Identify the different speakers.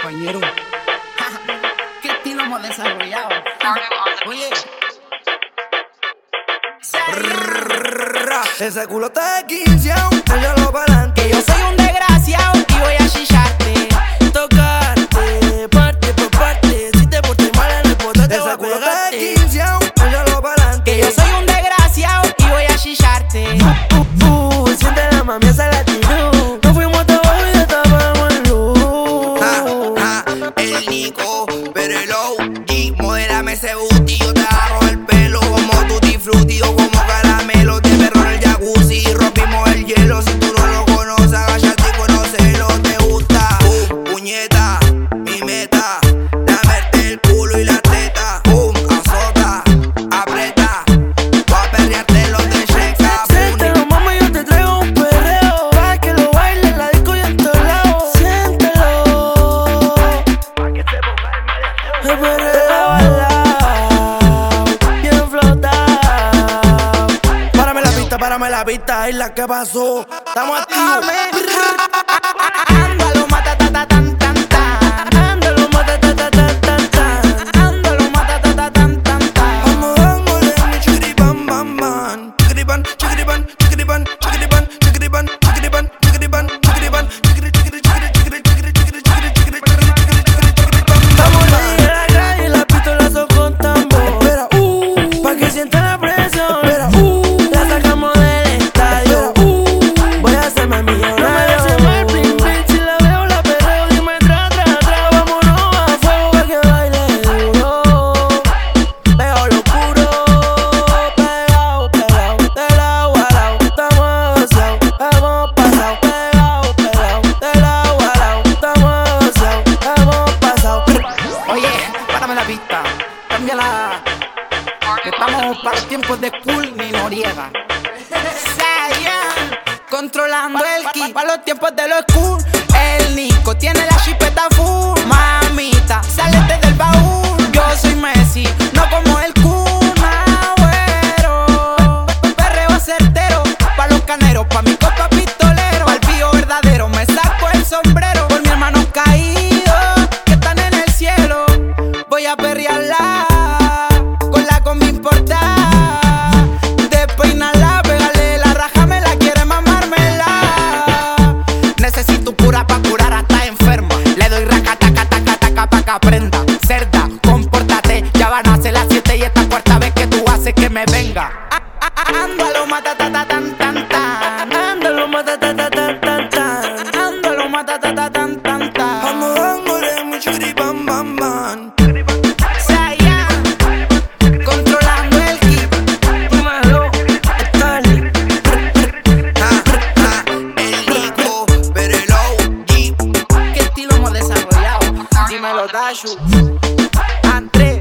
Speaker 1: compañero. ¿Qué estilo hemos desarrollado? Oye.
Speaker 2: Ese culo está de 15, échalo pa'lante.
Speaker 1: Que yo soy un desgraciado y voy a chillarte.
Speaker 2: Tocarte, parte por parte. Si te portas mal en el pote te voy a pegarte. Ese culo está de 15, échalo pa'lante.
Speaker 1: Que yo soy un desgraciado y voy a chillarte.
Speaker 2: Siente la mami, esa la tiró. Nos fuimos hasta abajo y destapamos el luz.
Speaker 3: El Nico, pero el OG. Modélame ese booty, yo te agarro el pelo como tutti frutti o como caramelo. Te perro en el jacuzzi, rompimos el hielo. Si tú no lo conoces, agáchate y conócelo. Te gusta, puñeta, mi meta. Lamerte el culo y la teta. Azota, aprieta. Voy a perrearte los de Shrek.
Speaker 2: Siéntelo, mami, yo te traigo un perreo. Pa' que lo bailes en la disco y en todos lados. Siéntelo. El perreo bailao, bien flotado. Párame la pista, es la que pasó. Estamos activos.
Speaker 1: Ándalo, mata, ta, ta, tan, tan, tan.
Speaker 2: Ándalo, mata, ta, ta, ta, tan, tan.
Speaker 1: Ándalo, mata, ta, ta, tan, tan, tan.
Speaker 2: Vamos dándole mi chiquiripan, bam, bam. Chiquiripan, chiquiripan, chiquiripan, chiquiripan, chiquiripan, chiquiripan, chiquiripan, chiquiripan, estamos en la calle y las pistolas son con tambor. Espera, pa' que sienta la presión. Espera, la sacamos del estadio. Voy a hacerme millonario. No me dejes mal, bling, bling. Si la veo, la perreo. Dime, tra, tra, tra. Vámonos a fuego pa' que baile duro. Pegado lo oscuro. Pegado, pegado. De lado a lado. Estamos asociados. Hemos pasado. Pegado, pegado. De lado a lado. Estamos asociados. Hemos pasado.
Speaker 1: Oye, párame la pista. Cámbiala. Que estamos para tiempos de Cool ni Noriega. Zion, controlando el ki. Para los tiempos de los cool. El Nico tiene la chipeta full. Mamita, sálete del baúl. Yo soy Messi, no como el Kun Agüero. Perreo certero, pa' los caneros, pa' mi copa pistolero. Al pío verdadero me saco el sombrero. Por mis hermanos caídos que están en el cielo. Voy a perrearla con la combi importada. Despeinarla, pegarle la raja, me la quiere mamármela. Necesito pura pa' curar hasta enferma. Le doy raca, taca, taca, taca, pa' que aprenda. Cerda, compórtate, ya van a ser las 7 y esta cuarta vez que tú haces que me venga. Ándalo, mata, ta, ta, tan, tan, tan.
Speaker 2: Ándalo, mata, ta, ta, tan, tan, tan.
Speaker 1: Ándalo, mata, ta, ta, tan, tan, tan.
Speaker 2: Vamos dándole mi chiquiripan, bam, bam.
Speaker 1: Zion, controlando el ki.
Speaker 2: Dímelo, Stanley.
Speaker 3: El Nico, pero el OG.
Speaker 1: ¿Qué estilo hemos desarrollado?
Speaker 2: Dímelo, Dashu.
Speaker 1: Andrés.